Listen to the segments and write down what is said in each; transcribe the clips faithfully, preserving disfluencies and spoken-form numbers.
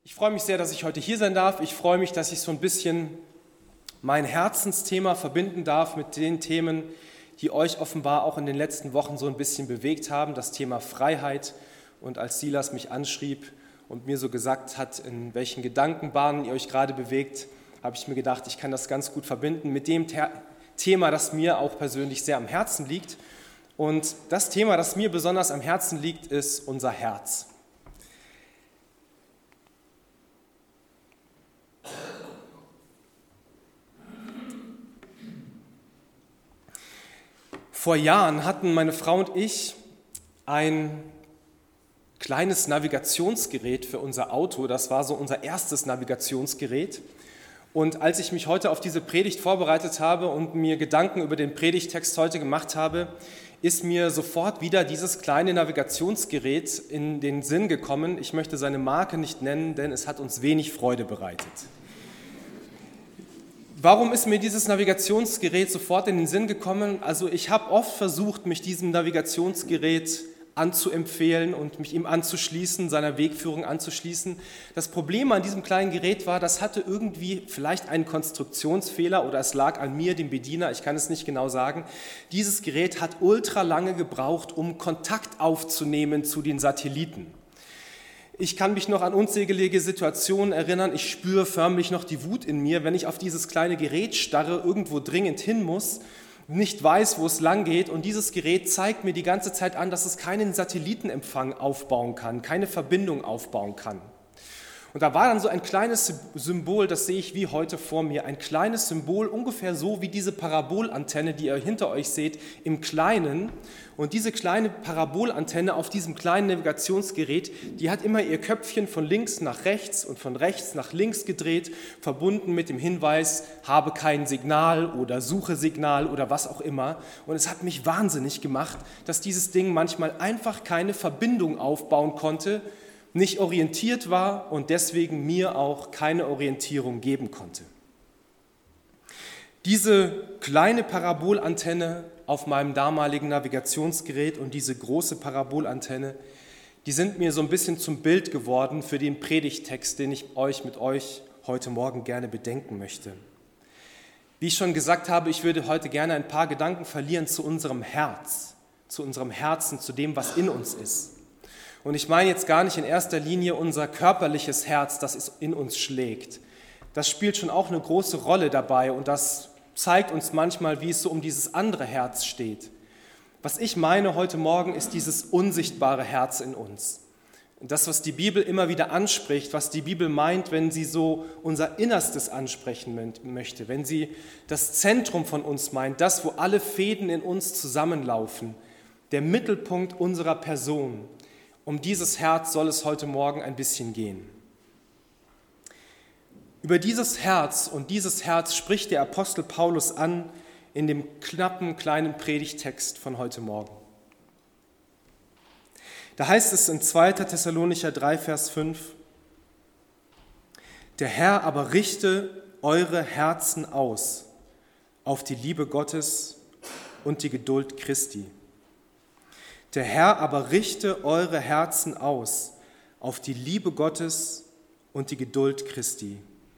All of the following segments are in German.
Ich freue mich sehr, dass ich heute hier sein darf. Ich freue mich, dass ich so ein bisschen mein Herzensthema verbinden darf mit den Themen, die euch offenbar auch in den letzten Wochen so ein bisschen bewegt haben, das Thema Freiheit. Und als Silas mich anschrieb und mir so gesagt hat, in welchen Gedankenbahnen ihr euch gerade bewegt, habe ich mir gedacht, ich kann das ganz gut verbinden mit dem Thema, das mir auch persönlich sehr am Herzen liegt. Und das Thema, das mir besonders am Herzen liegt, ist unser Herz. Vor Jahren hatten meine Frau und ich ein kleines Navigationsgerät für unser Auto. Das war so unser erstes Navigationsgerät. Und als ich mich heute auf diese Predigt vorbereitet habe und mir Gedanken über den Predigttext heute gemacht habe, ist mir sofort wieder dieses kleine Navigationsgerät in den Sinn gekommen. Ich möchte seine Marke nicht nennen, denn es hat uns wenig Freude bereitet. Warum ist mir dieses Navigationsgerät sofort in den Sinn gekommen? Also ich habe oft versucht, mich diesem Navigationsgerät anzuempfehlen und mich ihm anzuschließen, seiner Wegführung anzuschließen. Das Problem an diesem kleinen Gerät war, das hatte irgendwie vielleicht einen Konstruktionsfehler oder es lag an mir, dem Bediener, ich kann es nicht genau sagen. Dieses Gerät hat ultra lange gebraucht, um Kontakt aufzunehmen zu den Satelliten. Ich kann mich noch an unzählige Situationen erinnern, ich spüre förmlich noch die Wut in mir, wenn ich auf dieses kleine Gerät starre, irgendwo dringend hin muss, nicht weiß, wo es lang geht und dieses Gerät zeigt mir die ganze Zeit an, dass es keinen Satellitenempfang aufbauen kann, keine Verbindung aufbauen kann. Und da war dann so ein kleines Symbol, das sehe ich wie heute vor mir, ein kleines Symbol, ungefähr so wie diese Parabolantenne, die ihr hinter euch seht, im Kleinen. Und diese kleine Parabolantenne auf diesem kleinen Navigationsgerät, die hat immer ihr Köpfchen von links nach rechts und von rechts nach links gedreht, verbunden mit dem Hinweis, habe kein Signal oder suche Signal oder was auch immer. Und es hat mich wahnsinnig gemacht, dass dieses Ding manchmal einfach keine Verbindung aufbauen konnte, nicht orientiert war und deswegen mir auch keine Orientierung geben konnte. Diese kleine Parabolantenne auf meinem damaligen Navigationsgerät und diese große Parabolantenne, die sind mir so ein bisschen zum Bild geworden für den Predigttext, den ich euch mit euch heute Morgen gerne bedenken möchte. Wie ich schon gesagt habe, ich würde heute gerne ein paar Gedanken verlieren zu unserem Herz, zu unserem Herzen, zu dem, was in uns ist. Und ich meine jetzt gar nicht in erster Linie unser körperliches Herz, das in uns schlägt. Das spielt schon auch eine große Rolle dabei und das zeigt uns manchmal, wie es so um dieses andere Herz steht. Was ich meine heute Morgen, ist dieses unsichtbare Herz in uns. Das, was die Bibel immer wieder anspricht, was die Bibel meint, wenn sie so unser Innerstes ansprechen möchte, wenn sie das Zentrum von uns meint, das, wo alle Fäden in uns zusammenlaufen, der Mittelpunkt unserer Person. Um dieses Herz soll es heute Morgen ein bisschen gehen. Über dieses Herz und dieses Herz spricht der Apostel Paulus an in dem knappen kleinen Predigttext von heute Morgen. Da heißt es in zweiter Thessalonicher drei, Vers fünf, der Herr aber richte eure Herzen aus auf die Liebe Gottes und die Geduld Christi. Der Herr aber richte eure Herzen aus auf die Liebe Gottes und die Geduld Christi.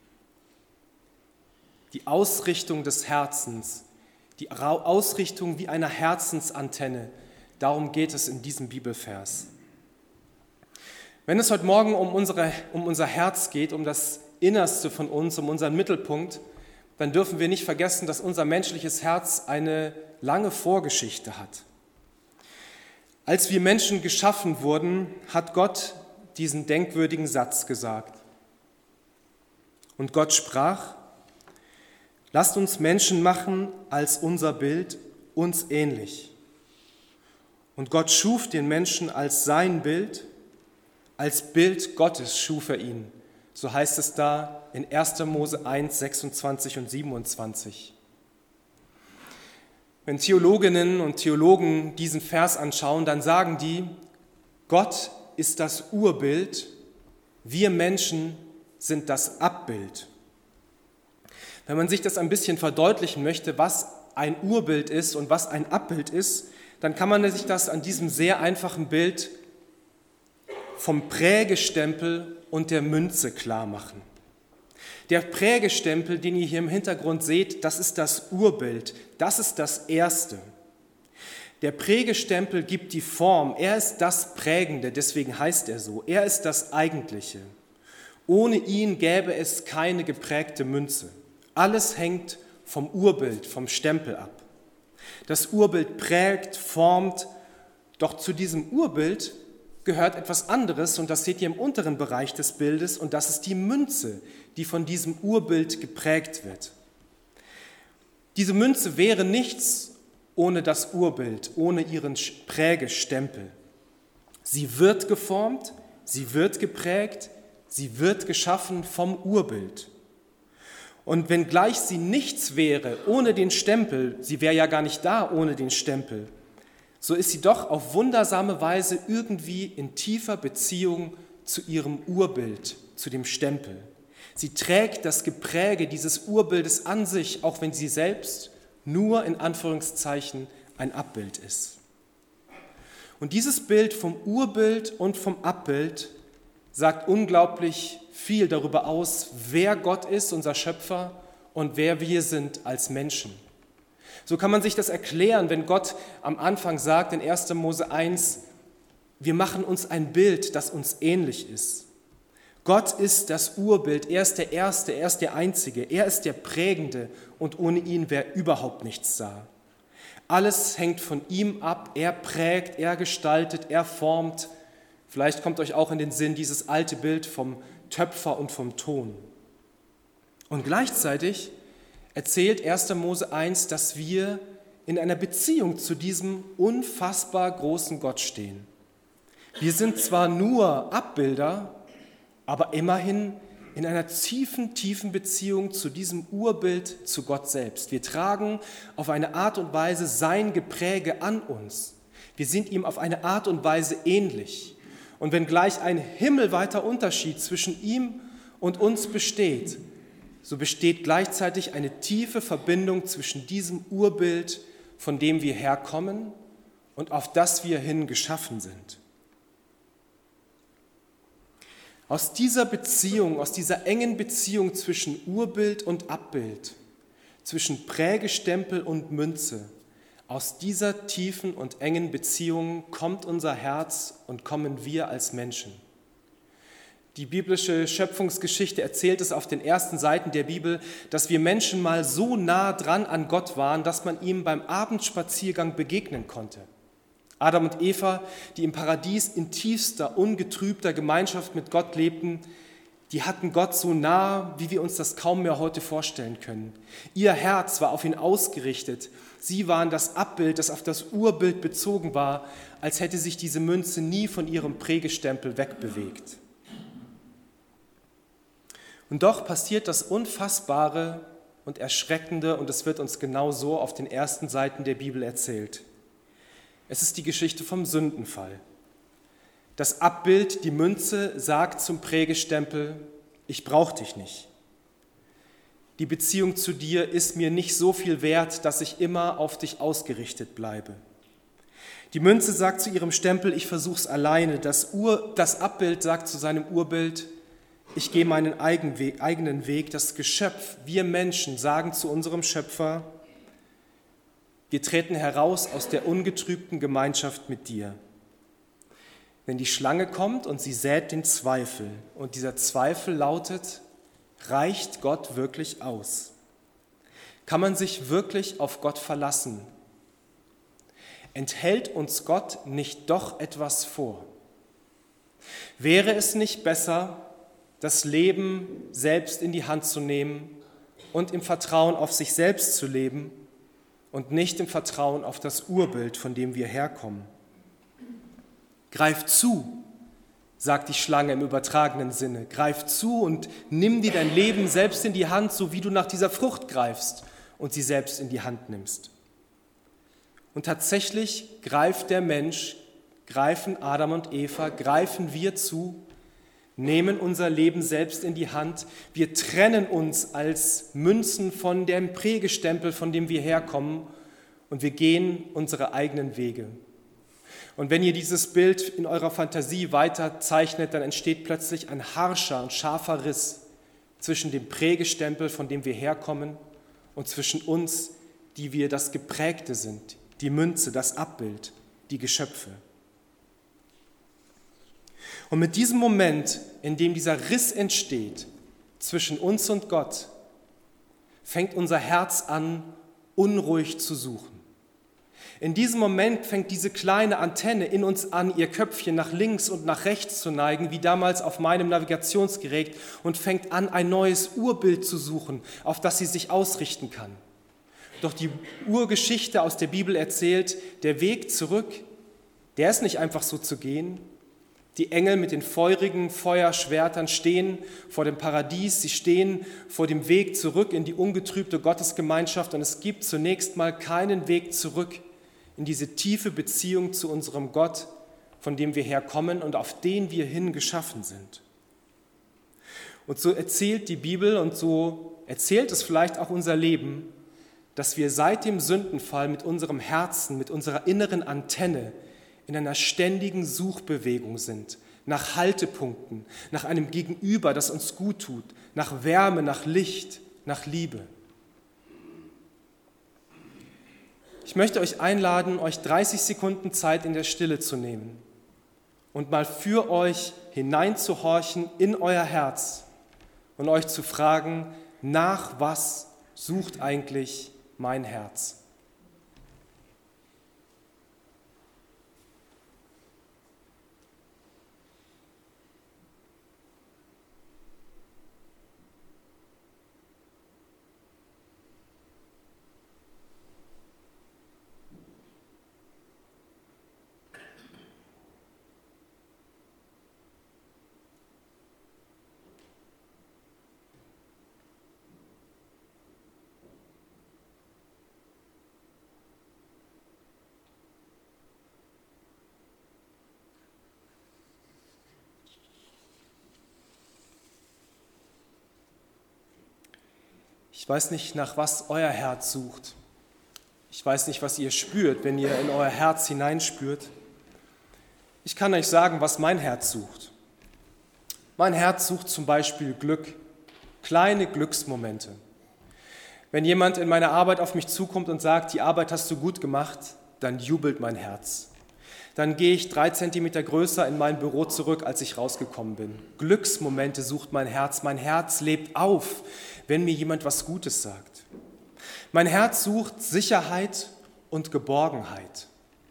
Die Ausrichtung des Herzens, die Ausrichtung wie einer Herzensantenne, darum geht es in diesem Bibelvers. Wenn es heute Morgen um, unsere, um unser Herz geht, um das Innerste von uns, um unseren Mittelpunkt, dann dürfen wir nicht vergessen, dass unser menschliches Herz eine lange Vorgeschichte hat. Als wir Menschen geschaffen wurden, hat Gott diesen denkwürdigen Satz gesagt. Und Gott sprach, lasst uns Menschen machen als unser Bild, uns ähnlich. Und Gott schuf den Menschen als sein Bild, als Bild Gottes schuf er ihn. So heißt es da in erster Mose eins, sechsundzwanzig und siebenundzwanzig. Wenn Theologinnen und Theologen diesen Vers anschauen, dann sagen die, Gott ist das Urbild, wir Menschen sind das Abbild. Wenn man sich das ein bisschen verdeutlichen möchte, was ein Urbild ist und was ein Abbild ist, dann kann man sich das an diesem sehr einfachen Bild vom Prägestempel und der Münze klar machen. Der Prägestempel, den ihr hier im Hintergrund seht, das ist das Urbild, das ist das Erste. Der Prägestempel gibt die Form, er ist das Prägende, deswegen heißt er so, er ist das Eigentliche. Ohne ihn gäbe es keine geprägte Münze. Alles hängt vom Urbild, vom Stempel ab. Das Urbild prägt, formt, doch zu diesem Urbild gehört etwas anderes und das seht ihr im unteren Bereich des Bildes und das ist die Münze, die von diesem Urbild geprägt wird. Diese Münze wäre nichts ohne das Urbild, ohne ihren Prägestempel. Sie wird geformt, sie wird geprägt, sie wird geschaffen vom Urbild. Und wenngleich sie nichts wäre ohne den Stempel, sie wäre ja gar nicht da ohne den Stempel, so ist sie doch auf wundersame Weise irgendwie in tiefer Beziehung zu ihrem Urbild, zu dem Stempel. Sie trägt das Gepräge dieses Urbildes an sich, auch wenn sie selbst nur in Anführungszeichen ein Abbild ist. Und dieses Bild vom Urbild und vom Abbild sagt unglaublich viel darüber aus, wer Gott ist, unser Schöpfer, und wer wir sind als Menschen. So kann man sich das erklären, wenn Gott am Anfang sagt in erster Mose eins, wir machen uns ein Bild, das uns ähnlich ist. Gott ist das Urbild, er ist der Erste, er ist der Einzige, er ist der Prägende und ohne ihn wäre überhaupt nichts da. Alles hängt von ihm ab, er prägt, er gestaltet, er formt. Vielleicht kommt euch auch in den Sinn dieses alte Bild vom Töpfer und vom Ton. Und gleichzeitig erzählt erster Mose eins, dass wir in einer Beziehung zu diesem unfassbar großen Gott stehen. Wir sind zwar nur Abbilder, aber immerhin in einer tiefen, tiefen Beziehung zu diesem Urbild, zu Gott selbst. Wir tragen auf eine Art und Weise sein Gepräge an uns. Wir sind ihm auf eine Art und Weise ähnlich. Und wenngleich ein himmelweiter Unterschied zwischen ihm und uns besteht, so besteht gleichzeitig eine tiefe Verbindung zwischen diesem Urbild, von dem wir herkommen und auf das wir hin geschaffen sind. Aus dieser Beziehung, aus dieser engen Beziehung zwischen Urbild und Abbild, zwischen Prägestempel und Münze, aus dieser tiefen und engen Beziehung kommt unser Herz und kommen wir als Menschen. Die biblische Schöpfungsgeschichte erzählt es auf den ersten Seiten der Bibel, dass wir Menschen mal so nah dran an Gott waren, dass man ihm beim Abendspaziergang begegnen konnte. Adam und Eva, die im Paradies in tiefster, ungetrübter Gemeinschaft mit Gott lebten, die hatten Gott so nah, wie wir uns das kaum mehr heute vorstellen können. Ihr Herz war auf ihn ausgerichtet. Sie waren das Abbild, das auf das Urbild bezogen war, als hätte sich diese Münze nie von ihrem Prägestempel wegbewegt. Und doch passiert das Unfassbare und Erschreckende, und es wird uns genau so auf den ersten Seiten der Bibel erzählt. Es ist die Geschichte vom Sündenfall. Das Abbild, die Münze, sagt zum Prägestempel, ich brauche dich nicht. Die Beziehung zu dir ist mir nicht so viel wert, dass ich immer auf dich ausgerichtet bleibe. Die Münze sagt zu ihrem Stempel, ich versuch's alleine. Das, Ur, das Abbild sagt zu seinem Urbild, ich gehe meinen eigenen Weg. Das Geschöpf, wir Menschen, sagen zu unserem Schöpfer, wir treten heraus aus der ungetrübten Gemeinschaft mit dir. Wenn die Schlange kommt und sie sät den Zweifel, und dieser Zweifel lautet, reicht Gott wirklich aus? Kann man sich wirklich auf Gott verlassen? Enthält uns Gott nicht doch etwas vor? Wäre es nicht besser, das Leben selbst in die Hand zu nehmen und im Vertrauen auf sich selbst zu leben und nicht im Vertrauen auf das Urbild, von dem wir herkommen? Greif zu, sagt die Schlange im übertragenen Sinne. Greif zu und nimm dir dein Leben selbst in die Hand, so wie du nach dieser Frucht greifst und sie selbst in die Hand nimmst. Und tatsächlich greift der Mensch, greifen Adam und Eva, greifen wir zu, nehmen unser Leben selbst in die Hand. Wir trennen uns als Münzen von dem Prägestempel, von dem wir herkommen, und wir gehen unsere eigenen Wege. Und wenn ihr dieses Bild in eurer Fantasie weiter zeichnet, dann entsteht plötzlich ein harscher und scharfer Riss zwischen dem Prägestempel, von dem wir herkommen, und zwischen uns, die wir das Geprägte sind, die Münze, das Abbild, die Geschöpfe. Und mit diesem Moment, in dem dieser Riss entsteht zwischen uns und Gott, fängt unser Herz an, unruhig zu suchen. In diesem Moment fängt diese kleine Antenne in uns an, ihr Köpfchen nach links und nach rechts zu neigen, wie damals auf meinem Navigationsgerät, und fängt an, ein neues Urbild zu suchen, auf das sie sich ausrichten kann. Doch die Urgeschichte aus der Bibel erzählt, der Weg zurück, der ist nicht einfach so zu gehen. Die Engel mit den feurigen Feuerschwertern stehen vor dem Paradies, sie stehen vor dem Weg zurück in die ungetrübte Gottesgemeinschaft, und es gibt zunächst mal keinen Weg zurück in diese tiefe Beziehung zu unserem Gott, von dem wir herkommen und auf den wir hin geschaffen sind. Und so erzählt die Bibel und so erzählt es vielleicht auch unser Leben, dass wir seit dem Sündenfall mit unserem Herzen, mit unserer inneren Antenne in einer ständigen Suchbewegung sind, nach Haltepunkten, nach einem Gegenüber, das uns gut tut, nach Wärme, nach Licht, nach Liebe. Ich möchte euch einladen, euch dreißig Sekunden Zeit in der Stille zu nehmen und mal für euch hineinzuhorchen in euer Herz und euch zu fragen, nach was sucht eigentlich mein Herz? Ich weiß nicht, nach was euer Herz sucht. Ich weiß nicht, was ihr spürt, wenn ihr in euer Herz hineinspürt. Ich kann euch sagen, was mein Herz sucht. Mein Herz sucht zum Beispiel Glück, kleine Glücksmomente. Wenn jemand in meiner Arbeit auf mich zukommt und sagt, die Arbeit hast du gut gemacht, dann jubelt mein Herz. Dann gehe ich drei Zentimeter größer in mein Büro zurück, als ich rausgekommen bin. Glücksmomente sucht mein Herz. Mein Herz lebt auf, wenn mir jemand was Gutes sagt. Mein Herz sucht Sicherheit und Geborgenheit.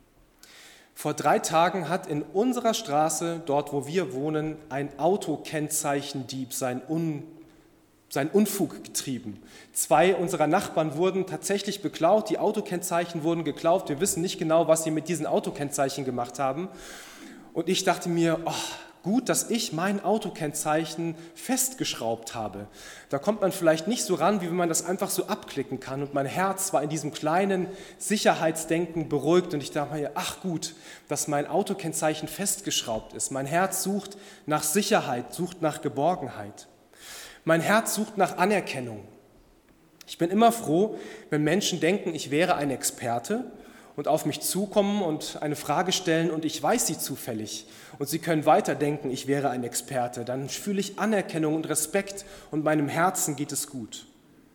Vor drei Tagen hat in unserer Straße, dort wo wir wohnen, ein Autokennzeichendieb sein, Un, sein Unfug getrieben. Zwei unserer Nachbarn wurden tatsächlich beklaut, die Autokennzeichen wurden geklaut. Wir wissen nicht genau, was sie mit diesen Autokennzeichen gemacht haben. Und ich dachte mir, oh, gut, dass ich mein Autokennzeichen festgeschraubt habe. Da kommt man vielleicht nicht so ran, wie wenn man das einfach so abklicken kann. Und mein Herz war in diesem kleinen Sicherheitsdenken beruhigt. Und ich dachte mir, ach gut, dass mein Autokennzeichen festgeschraubt ist. Mein Herz sucht nach Sicherheit, sucht nach Geborgenheit. Mein Herz sucht nach Anerkennung. Ich bin immer froh, wenn Menschen denken, ich wäre ein Experte und auf mich zukommen und eine Frage stellen und ich weiß sie zufällig und sie können weiterdenken, ich wäre ein Experte. Dann fühle ich Anerkennung und Respekt und meinem Herzen geht es gut.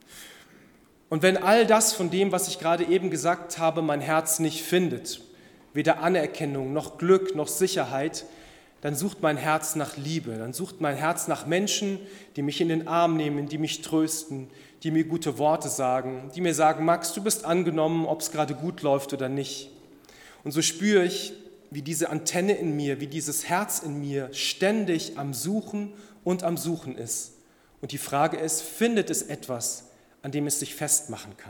Und wenn all das von dem, was ich gerade eben gesagt habe, mein Herz nicht findet, weder Anerkennung noch Glück noch Sicherheit, dann sucht mein Herz nach Liebe, dann sucht mein Herz nach Menschen, die mich in den Arm nehmen, die mich trösten, die mir gute Worte sagen, die mir sagen, Max, du bist angenommen, ob es gerade gut läuft oder nicht. Und so spüre ich, wie diese Antenne in mir, wie dieses Herz in mir ständig am Suchen und am Suchen ist. Und die Frage ist, findet es etwas, an dem es sich festmachen kann?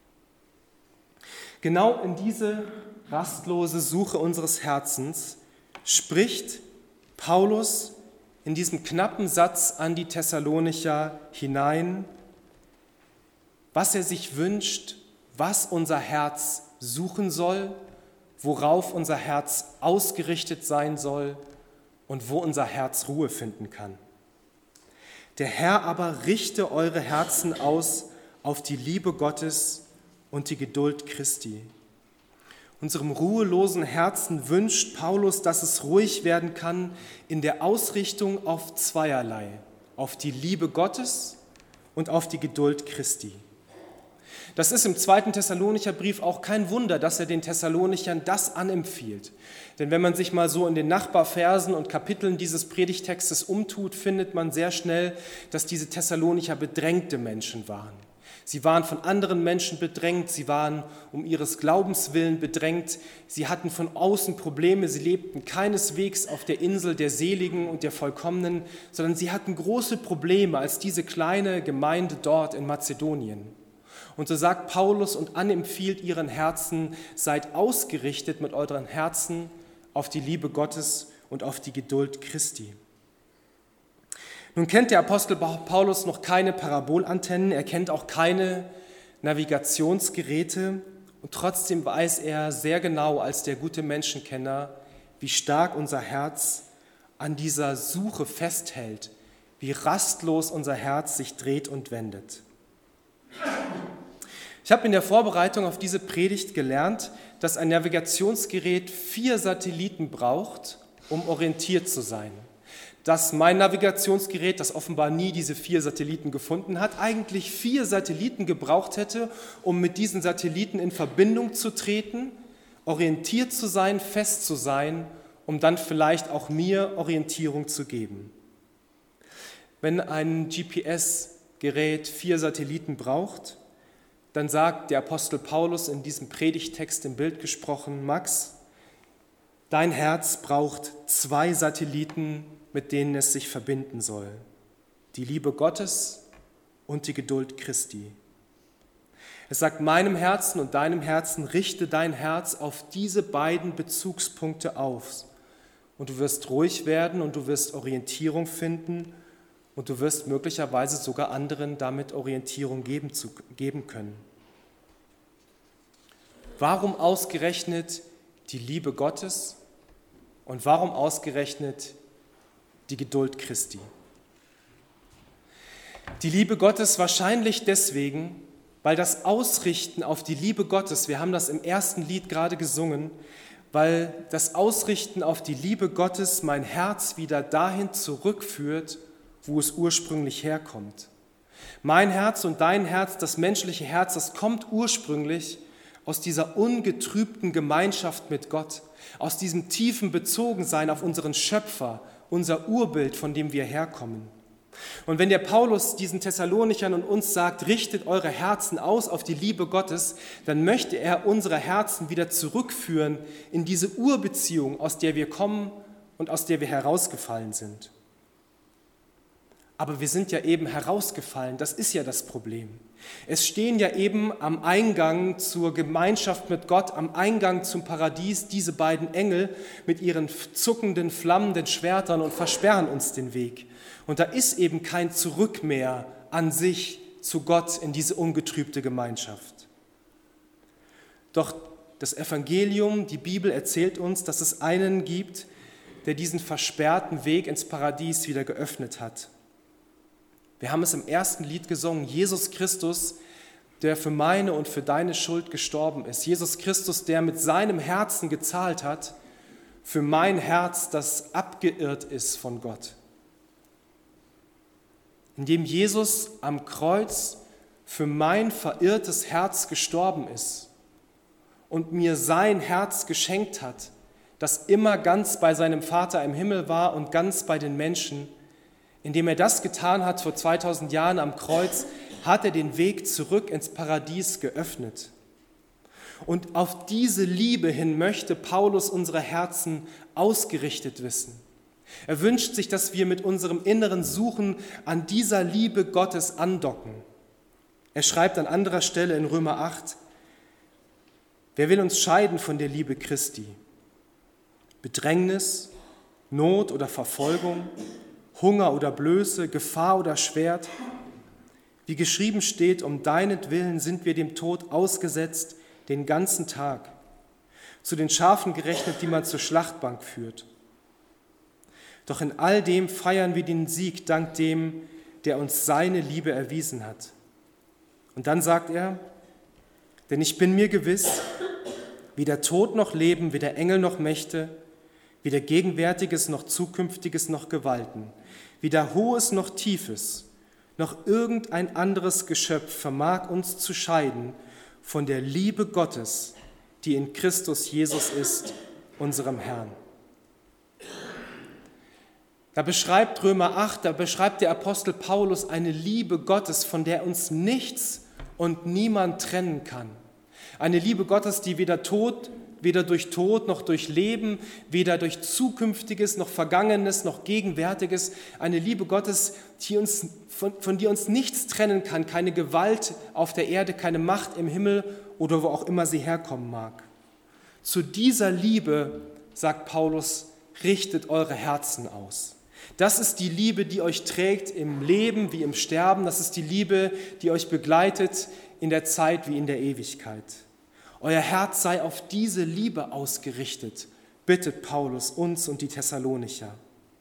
Genau in diese rastlose Suche unseres Herzens spricht Paulus in diesem knappen Satz an die Thessalonicher hinein, was er sich wünscht, was unser Herz suchen soll, worauf unser Herz ausgerichtet sein soll und wo unser Herz Ruhe finden kann. Der Herr aber richte eure Herzen aus auf die Liebe Gottes und die Geduld Christi. Unserem ruhelosen Herzen wünscht Paulus, dass es ruhig werden kann in der Ausrichtung auf zweierlei, auf die Liebe Gottes und auf die Geduld Christi. Das ist im zweiten Thessalonicher Brief auch kein Wunder, dass er den Thessalonichern das anempfiehlt. Denn wenn man sich mal so in den Nachbarversen und Kapiteln dieses Predigtextes umtut, findet man sehr schnell, dass diese Thessalonicher bedrängte Menschen waren. Sie waren von anderen Menschen bedrängt, sie waren um ihres Glaubens willen bedrängt, sie hatten von außen Probleme, sie lebten keineswegs auf der Insel der Seligen und der Vollkommenen, sondern sie hatten große Probleme als diese kleine Gemeinde dort in Mazedonien. Und so sagt Paulus und anempfiehlt ihren Herzen, seid ausgerichtet mit euren Herzen auf die Liebe Gottes und auf die Geduld Christi. Nun kennt der Apostel Paulus noch keine Parabolantennen, er kennt auch keine Navigationsgeräte und trotzdem weiß er sehr genau als der gute Menschenkenner, wie stark unser Herz an dieser Suche festhält, wie rastlos unser Herz sich dreht und wendet. Ich habe in der Vorbereitung auf diese Predigt gelernt, dass ein Navigationsgerät vier Satelliten braucht, um orientiert zu sein. Dass mein Navigationsgerät, das offenbar nie diese vier Satelliten gefunden hat, eigentlich vier Satelliten gebraucht hätte, um mit diesen Satelliten in Verbindung zu treten, orientiert zu sein, fest zu sein, um dann vielleicht auch mir Orientierung zu geben. Wenn ein G P S-Gerät vier Satelliten braucht, dann sagt der Apostel Paulus in diesem Predigttext im Bild gesprochen, Max, dein Herz braucht zwei Satelliten, mit denen es sich verbinden soll. Die Liebe Gottes und die Geduld Christi. Es sagt meinem Herzen und deinem Herzen, richte dein Herz auf diese beiden Bezugspunkte auf. Und du wirst ruhig werden und du wirst Orientierung finden und du wirst möglicherweise sogar anderen damit Orientierung geben, zu, geben können. Warum ausgerechnet die Liebe Gottes und warum ausgerechnet die Geduld Christi? Die Liebe Gottes wahrscheinlich deswegen, weil das Ausrichten auf die Liebe Gottes, wir haben das im ersten Lied gerade gesungen, weil das Ausrichten auf die Liebe Gottes mein Herz wieder dahin zurückführt, wo es ursprünglich herkommt. Mein Herz und dein Herz, das menschliche Herz, das kommt ursprünglich aus dieser ungetrübten Gemeinschaft mit Gott, aus diesem tiefen Bezogensein auf unseren Schöpfer, unser Urbild, von dem wir herkommen. Und wenn der Paulus diesen Thessalonichern und uns sagt, richtet eure Herzen aus auf die Liebe Gottes, dann möchte er unsere Herzen wieder zurückführen in diese Urbeziehung, aus der wir kommen und aus der wir herausgefallen sind. Aber wir sind ja eben herausgefallen, das ist ja das Problem. Es stehen ja eben am Eingang zur Gemeinschaft mit Gott, am Eingang zum Paradies, diese beiden Engel mit ihren zuckenden, flammenden Schwertern und versperren uns den Weg. Und da ist eben kein Zurück mehr an sich zu Gott in diese ungetrübte Gemeinschaft. Doch das Evangelium, die Bibel erzählt uns, dass es einen gibt, der diesen versperrten Weg ins Paradies wieder geöffnet hat. Wir haben es im ersten Lied gesungen, Jesus Christus, der für meine und für deine Schuld gestorben ist. Jesus Christus, der mit seinem Herzen gezahlt hat für mein Herz, das abgeirrt ist von Gott. Indem Jesus am Kreuz für mein verirrtes Herz gestorben ist und mir sein Herz geschenkt hat, das immer ganz bei seinem Vater im Himmel war und ganz bei den Menschen. Indem er das getan hat vor zweitausend Jahren am Kreuz, hat er den Weg zurück ins Paradies geöffnet. Und auf diese Liebe hin möchte Paulus unsere Herzen ausgerichtet wissen. Er wünscht sich, dass wir mit unserem inneren Suchen an dieser Liebe Gottes andocken. Er schreibt an anderer Stelle in Römer acht, wer will uns scheiden von der Liebe Christi? Bedrängnis, Not oder Verfolgung, Hunger oder Blöße, Gefahr oder Schwert. Wie geschrieben steht, um deinetwillen sind wir dem Tod ausgesetzt den ganzen Tag, zu den Schafen gerechnet, die man zur Schlachtbank führt. Doch in all dem feiern wir den Sieg dank dem, der uns seine Liebe erwiesen hat. Und dann sagt er, denn ich bin mir gewiss, weder Tod noch Leben, weder Engel noch Mächte, weder Gegenwärtiges noch Zukünftiges noch Gewalten, weder Hohes noch Tiefes, noch irgendein anderes Geschöpf vermag uns zu scheiden von der Liebe Gottes, die in Christus Jesus ist, unserem Herrn. Da beschreibt Römer acht, da beschreibt der Apostel Paulus eine Liebe Gottes, von der uns nichts und niemand trennen kann. Eine Liebe Gottes, die weder Tod, weder durch Tod noch durch Leben, weder durch Zukünftiges noch Vergangenes noch Gegenwärtiges, eine Liebe Gottes, die uns, von, von der uns nichts trennen kann, keine Gewalt auf der Erde, keine Macht im Himmel oder wo auch immer sie herkommen mag. Zu dieser Liebe, sagt Paulus, richtet eure Herzen aus. Das ist die Liebe, die euch trägt im Leben wie im Sterben. Das ist die Liebe, die euch begleitet in der Zeit wie in der Ewigkeit. Euer Herz sei auf diese Liebe ausgerichtet, bittet Paulus uns und die Thessalonicher.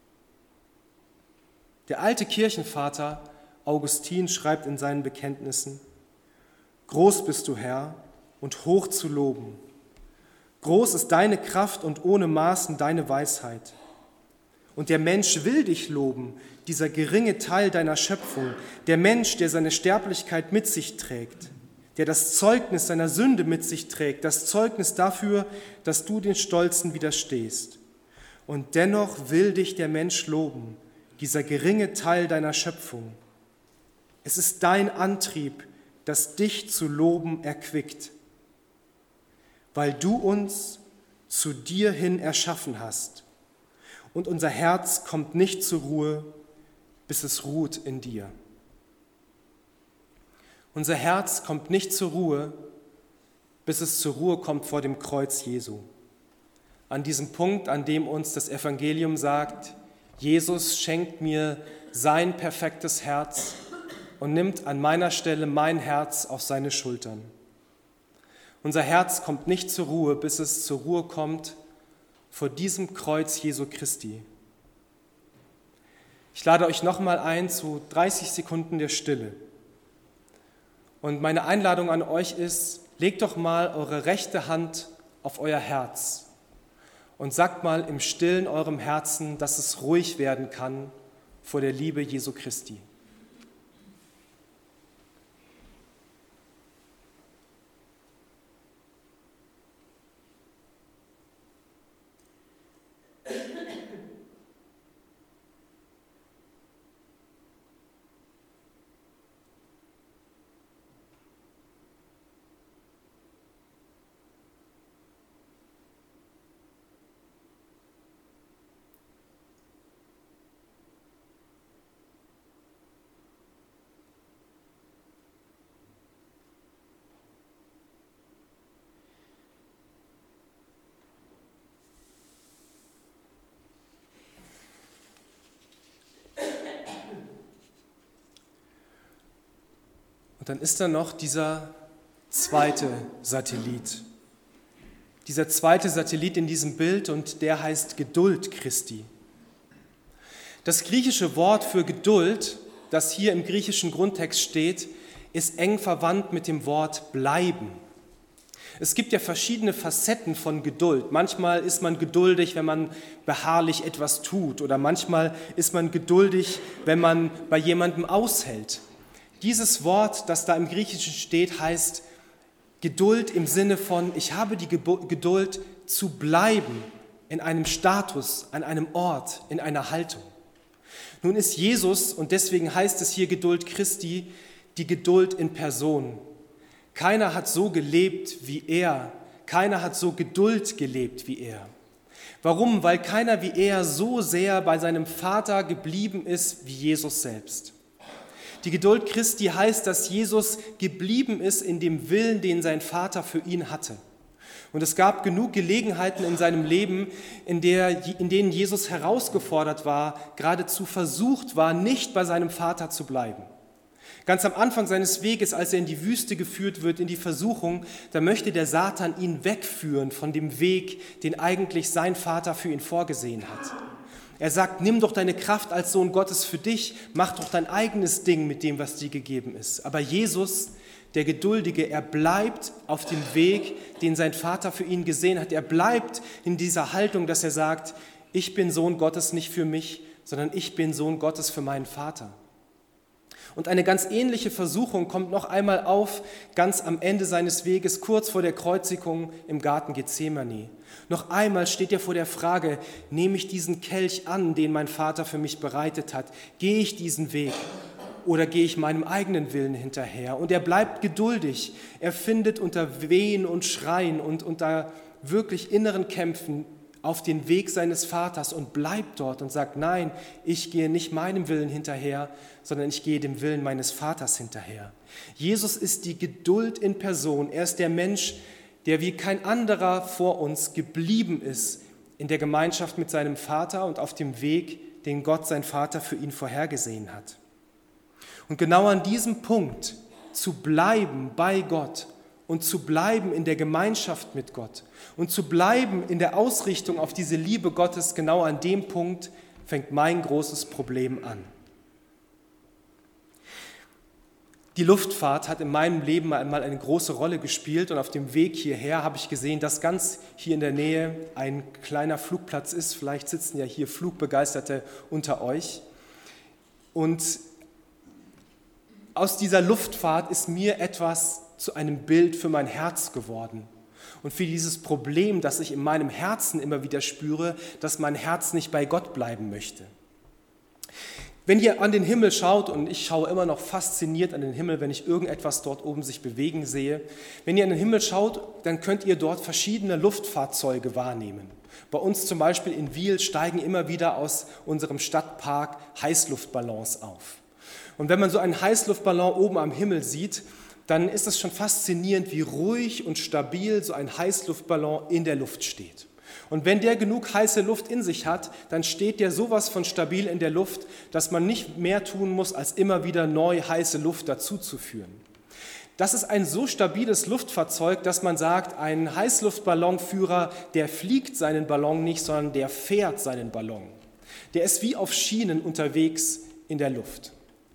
Der alte Kirchenvater Augustin schreibt in seinen Bekenntnissen: Groß bist du, Herr, und hoch zu loben. Groß ist deine Kraft und ohne Maßen deine Weisheit. Und der Mensch will dich loben, dieser geringe Teil deiner Schöpfung, der Mensch, der seine Sterblichkeit mit sich trägt, der das Zeugnis seiner Sünde mit sich trägt, das Zeugnis dafür, dass du den Stolzen widerstehst. Und dennoch will dich der Mensch loben, dieser geringe Teil deiner Schöpfung. Es ist dein Antrieb, das dich zu loben erquickt, weil du uns zu dir hin erschaffen hast. Und unser Herz kommt nicht zur Ruhe, bis es ruht in dir. Unser Herz kommt nicht zur Ruhe, bis es zur Ruhe kommt vor dem Kreuz Jesu. An diesem Punkt, an dem uns das Evangelium sagt, Jesus schenkt mir sein perfektes Herz und nimmt an meiner Stelle mein Herz auf seine Schultern. Unser Herz kommt nicht zur Ruhe, bis es zur Ruhe kommt vor diesem Kreuz Jesu Christi. Ich lade euch nochmal ein zu dreißig Sekunden der Stille. Und meine Einladung an euch ist, legt doch mal eure rechte Hand auf euer Herz und sagt mal im Stillen eurem Herzen, dass es ruhig werden kann vor der Liebe Jesu Christi. Dann ist da noch dieser zweite Satellit. Dieser zweite Satellit in diesem Bild, und der heißt Geduld Christi. Das griechische Wort für Geduld, das hier im griechischen Grundtext steht, ist eng verwandt mit dem Wort bleiben. Es gibt ja verschiedene Facetten von Geduld. Manchmal ist man geduldig, wenn man beharrlich etwas tut, oder manchmal ist man geduldig, wenn man bei jemandem aushält. Dieses Wort, das da im Griechischen steht, heißt Geduld im Sinne von, ich habe die Geduld zu bleiben in einem Status, an einem Ort, in einer Haltung. Nun ist Jesus, und deswegen heißt es hier Geduld Christi, die Geduld in Person. Keiner hat so gelebt wie er, keiner hat so Geduld gelebt wie er. Warum? Weil keiner wie er so sehr bei seinem Vater geblieben ist wie Jesus selbst. Die Geduld Christi heißt, dass Jesus geblieben ist in dem Willen, den sein Vater für ihn hatte. Und es gab genug Gelegenheiten in seinem Leben, in, der, in denen Jesus herausgefordert war, geradezu versucht war, nicht bei seinem Vater zu bleiben. Ganz am Anfang seines Weges, als er in die Wüste geführt wird, in die Versuchung, da möchte der Satan ihn wegführen von dem Weg, den eigentlich sein Vater für ihn vorgesehen hat. Er sagt, nimm doch deine Kraft als Sohn Gottes für dich, mach doch dein eigenes Ding mit dem, was dir gegeben ist. Aber Jesus, der Geduldige, er bleibt auf dem Weg, den sein Vater für ihn gesehen hat. Er bleibt in dieser Haltung, dass er sagt, ich bin Sohn Gottes nicht für mich, sondern ich bin Sohn Gottes für meinen Vater. Und eine ganz ähnliche Versuchung kommt noch einmal auf, ganz am Ende seines Weges, kurz vor der Kreuzigung im Garten Gethsemane. Noch einmal steht er vor der Frage, nehme ich diesen Kelch an, den mein Vater für mich bereitet hat? Gehe ich diesen Weg oder gehe ich meinem eigenen Willen hinterher? Und er bleibt geduldig. Er findet unter Wehen und Schreien und unter wirklich inneren Kämpfen auf den Weg seines Vaters und bleibt dort und sagt, nein, ich gehe nicht meinem Willen hinterher, sondern ich gehe dem Willen meines Vaters hinterher. Jesus ist die Geduld in Person. Er ist der Mensch, der wie kein anderer vor uns geblieben ist in der Gemeinschaft mit seinem Vater und auf dem Weg, den Gott, sein Vater, für ihn vorhergesehen hat. Und genau an diesem Punkt zu bleiben bei Gott und zu bleiben in der Gemeinschaft mit Gott und zu bleiben in der Ausrichtung auf diese Liebe Gottes, genau an dem Punkt fängt mein großes Problem an. Die Luftfahrt hat in meinem Leben einmal eine große Rolle gespielt und auf dem Weg hierher habe ich gesehen, dass ganz hier in der Nähe ein kleiner Flugplatz ist. Vielleicht sitzen ja hier Flugbegeisterte unter euch. Und aus dieser Luftfahrt ist mir etwas zu einem Bild für mein Herz geworden und für dieses Problem, das ich in meinem Herzen immer wieder spüre, dass mein Herz nicht bei Gott bleiben möchte. Wenn ihr an den Himmel schaut, und ich schaue immer noch fasziniert an den Himmel, wenn ich irgendetwas dort oben sich bewegen sehe, wenn ihr an den Himmel schaut, dann könnt ihr dort verschiedene Luftfahrzeuge wahrnehmen. Bei uns zum Beispiel in Wiel steigen immer wieder aus unserem Stadtpark Heißluftballons auf. Und wenn man so einen Heißluftballon oben am Himmel sieht, dann ist es schon faszinierend, wie ruhig und stabil so ein Heißluftballon in der Luft steht. Und wenn der genug heiße Luft in sich hat, dann steht der sowas von stabil in der Luft, dass man nicht mehr tun muss, als immer wieder neu heiße Luft dazuzuführen. Das ist ein so stabiles Luftfahrzeug, dass man sagt, ein Heißluftballonführer, der fliegt seinen Ballon nicht, sondern der fährt seinen Ballon. Der ist wie auf Schienen unterwegs in der Luft.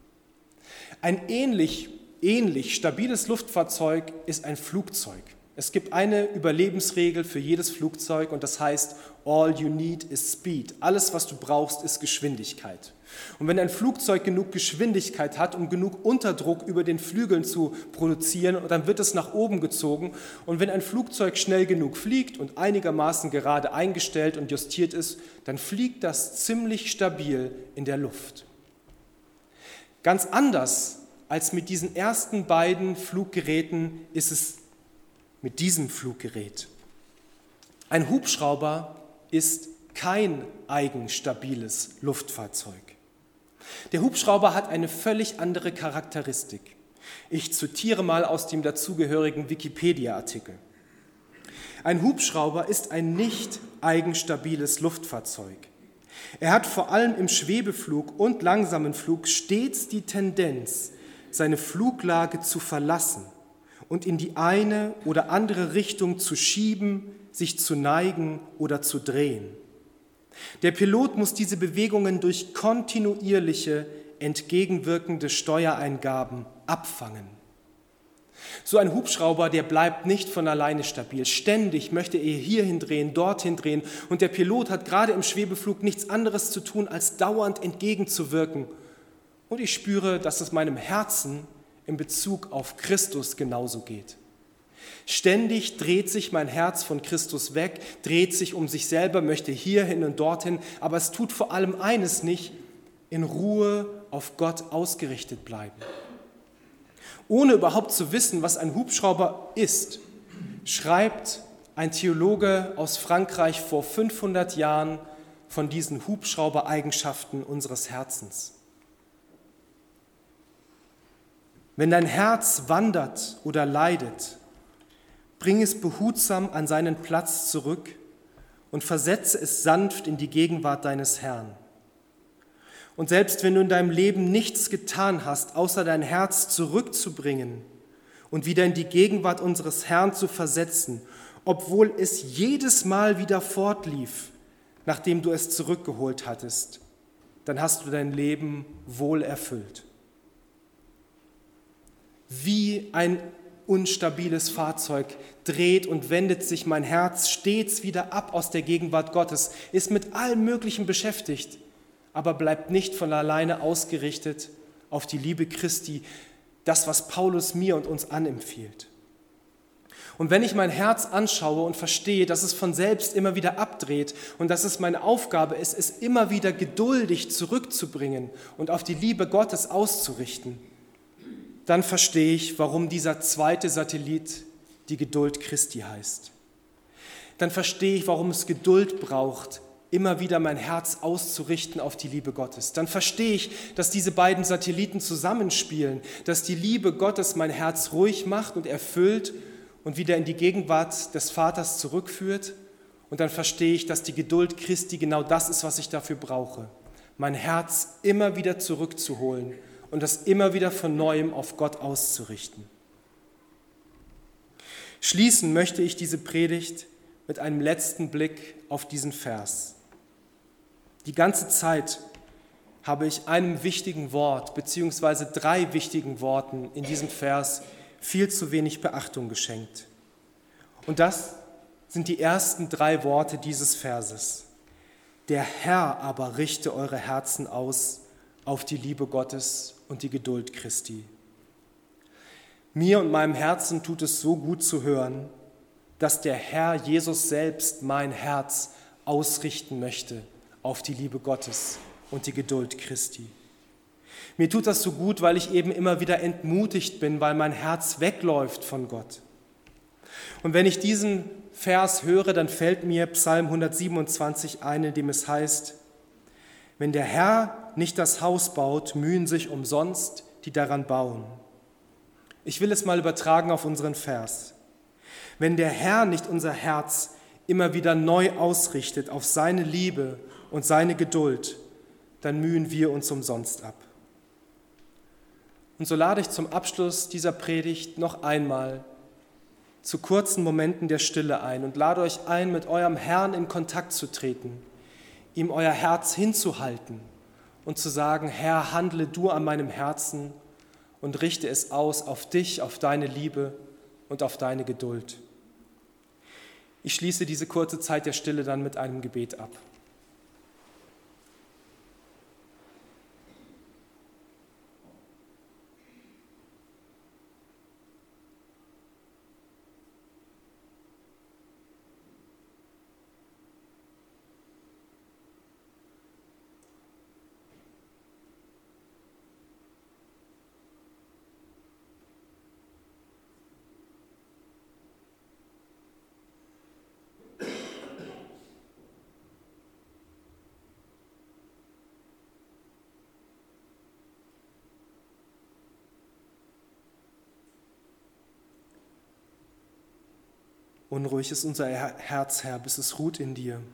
Ein ähnlich Ähnlich stabiles Luftfahrzeug ist ein Flugzeug. Es gibt eine Überlebensregel für jedes Flugzeug und das heißt, all you need is speed. Alles, was du brauchst, ist Geschwindigkeit. Und wenn ein Flugzeug genug Geschwindigkeit hat, um genug Unterdruck über den Flügeln zu produzieren, dann wird es nach oben gezogen. Und wenn ein Flugzeug schnell genug fliegt und einigermaßen gerade eingestellt und justiert ist, dann fliegt das ziemlich stabil in der Luft. Ganz anders als mit diesen ersten beiden Fluggeräten ist es mit diesem Fluggerät. Ein Hubschrauber ist kein eigenstabiles Luftfahrzeug. Der Hubschrauber hat eine völlig andere Charakteristik. Ich zitiere mal aus dem dazugehörigen Wikipedia-Artikel. Ein Hubschrauber ist ein nicht eigenstabiles Luftfahrzeug. Er hat vor allem im Schwebeflug und langsamen Flug stets die Tendenz, seine Fluglage zu verlassen und in die eine oder andere Richtung zu schieben, sich zu neigen oder zu drehen. Der Pilot muss diese Bewegungen durch kontinuierliche, entgegenwirkende Steuereingaben abfangen. So ein Hubschrauber, der bleibt nicht von alleine stabil. Ständig möchte er hierhin drehen, dorthin drehen und der Pilot hat gerade im Schwebeflug nichts anderes zu tun, als dauernd entgegenzuwirken. Und ich spüre, dass es meinem Herzen in Bezug auf Christus genauso geht. Ständig dreht sich mein Herz von Christus weg, dreht sich um sich selber, möchte hierhin und dorthin, aber es tut vor allem eines nicht, in Ruhe auf Gott ausgerichtet bleiben. Ohne überhaupt zu wissen, was ein Hubschrauber ist, schreibt ein Theologe aus Frankreich vor fünfhundert Jahren von diesen Hubschraubereigenschaften unseres Herzens. Wenn dein Herz wandert oder leidet, bring es behutsam an seinen Platz zurück und versetze es sanft in die Gegenwart deines Herrn. Und selbst wenn du in deinem Leben nichts getan hast, außer dein Herz zurückzubringen und wieder in die Gegenwart unseres Herrn zu versetzen, obwohl es jedes Mal wieder fortlief, nachdem du es zurückgeholt hattest, dann hast du dein Leben wohl erfüllt. Wie ein unstabiles Fahrzeug dreht und wendet sich mein Herz stets wieder ab aus der Gegenwart Gottes, ist mit allem Möglichen beschäftigt, aber bleibt nicht von alleine ausgerichtet auf die Liebe Christi, das, was Paulus mir und uns anempfiehlt. Und wenn ich mein Herz anschaue und verstehe, dass es von selbst immer wieder abdreht und dass es meine Aufgabe ist, es immer wieder geduldig zurückzubringen und auf die Liebe Gottes auszurichten, dann verstehe ich, warum dieser zweite Satellit die Geduld Christi heißt. Dann verstehe ich, warum es Geduld braucht, immer wieder mein Herz auszurichten auf die Liebe Gottes. Dann verstehe ich, dass diese beiden Satelliten zusammenspielen, dass die Liebe Gottes mein Herz ruhig macht und erfüllt und wieder in die Gegenwart des Vaters zurückführt. Und dann verstehe ich, dass die Geduld Christi genau das ist, was ich dafür brauche, mein Herz immer wieder zurückzuholen und das immer wieder von Neuem auf Gott auszurichten. Schließen möchte ich diese Predigt mit einem letzten Blick auf diesen Vers. Die ganze Zeit habe ich einem wichtigen Wort beziehungsweise drei wichtigen Worten in diesem Vers viel zu wenig Beachtung geschenkt. Und das sind die ersten drei Worte dieses Verses. Der Herr aber richte eure Herzen aus auf die Liebe Gottes und die Geduld Christi. Mir und meinem Herzen tut es so gut zu hören, dass der Herr Jesus selbst mein Herz ausrichten möchte auf die Liebe Gottes und die Geduld Christi. Mir tut das so gut, weil ich eben immer wieder entmutigt bin, weil mein Herz wegläuft von Gott. Und wenn ich diesen Vers höre, dann fällt mir Psalm hundertsiebenundzwanzig ein, in dem es heißt: Wenn der Herr nicht das Haus baut, mühen sich umsonst, die daran bauen. Ich will es mal übertragen auf unseren Vers. Wenn der Herr nicht unser Herz immer wieder neu ausrichtet auf seine Liebe und seine Geduld, dann mühen wir uns umsonst ab. Und so lade ich zum Abschluss dieser Predigt noch einmal zu kurzen Momenten der Stille ein und lade euch ein, mit eurem Herrn in Kontakt zu treten, ihm euer Herz hinzuhalten und zu sagen: Herr, handle du an meinem Herzen und richte es aus auf dich, auf deine Liebe und auf deine Geduld. Ich schließe diese kurze Zeit der Stille dann mit einem Gebet ab. Unruhig ist unser Herz, Herr, bis es ruht in dir.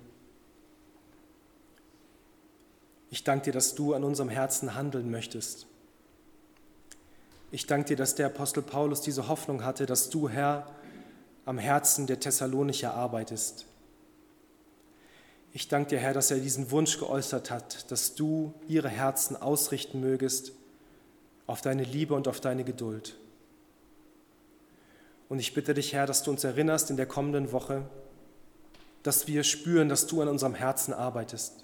Ich danke dir, dass du an unserem Herzen handeln möchtest. Ich danke dir, dass der Apostel Paulus diese Hoffnung hatte, dass du, Herr, am Herzen der Thessalonicher arbeitest. Ich danke dir, Herr, dass er diesen Wunsch geäußert hat, dass du ihre Herzen ausrichten mögest auf deine Liebe und auf deine Geduld. Und ich bitte dich, Herr, dass du uns erinnerst in der kommenden Woche, dass wir spüren, dass du an unserem Herzen arbeitest.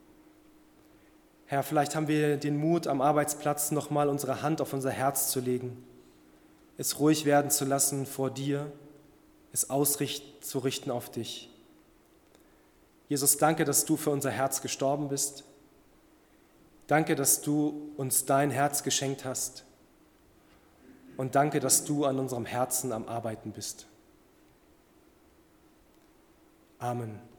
Herr, vielleicht haben wir den Mut, am Arbeitsplatz nochmal unsere Hand auf unser Herz zu legen, es ruhig werden zu lassen vor dir, es auszurichten auf dich. Jesus, danke, dass du für unser Herz gestorben bist. Danke, dass du uns dein Herz geschenkt hast. Und danke, dass du an unserem Herzen am Arbeiten bist. Amen.